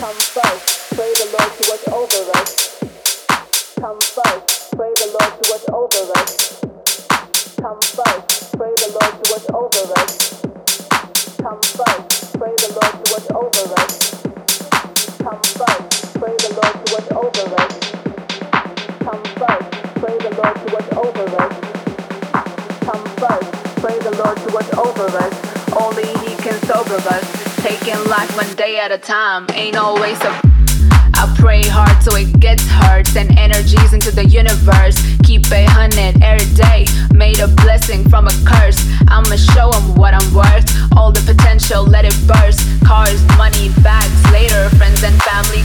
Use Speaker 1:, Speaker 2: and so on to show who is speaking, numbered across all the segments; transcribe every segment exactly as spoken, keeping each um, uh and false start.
Speaker 1: Come first, pray the Lord to watch over us. Come first, pray the Lord to watch over us. Come first, pray the Lord to watch over us. Come first, pray the Lord to watch over us. Come first, pray the Lord to watch over us. Come first, pray the Lord to watch over us. Come first, pray the Lord to watch over us. Only He can sober us. Taking life one day at a time, ain't always a. I pray hard so it gets hurt. Send energies into the universe. Keep a hundred every day. Made a blessing from a curse. I'ma show 'em what I'm worth. All the potential, let it burst. Cars, money, bags, later, friends and family.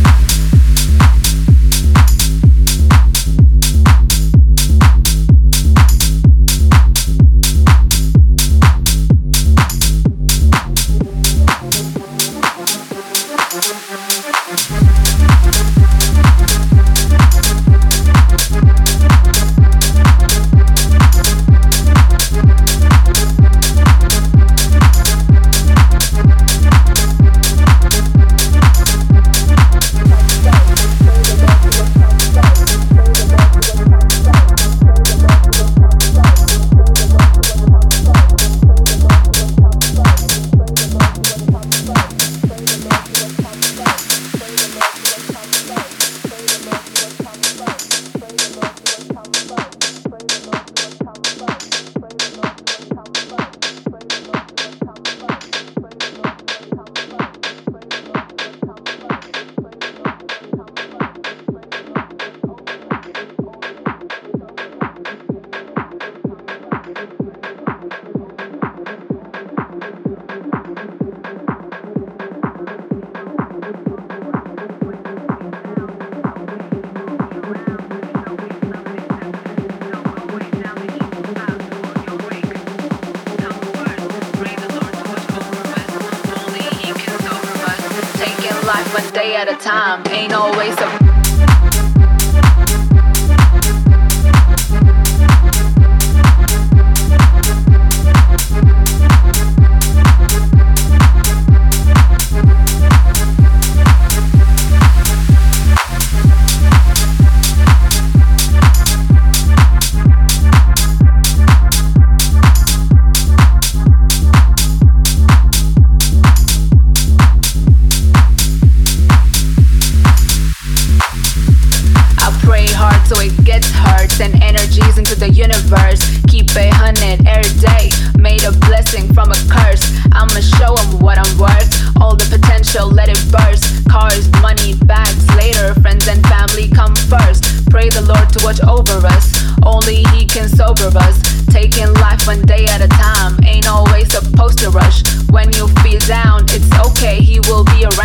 Speaker 1: One day at a time, ain't always a. So it gets hurt. Send energies into the universe. Keep a hundred every day. Made a blessing from a curse. I'ma show 'em what I'm worth. All the potential, let it burst. Cars, money, bags, later, friends and family come first. Pray the Lord to watch over us. Only He can sober us. Taking life one day at a time. Ain't always supposed to rush. When you feel down, it's okay, He will be around.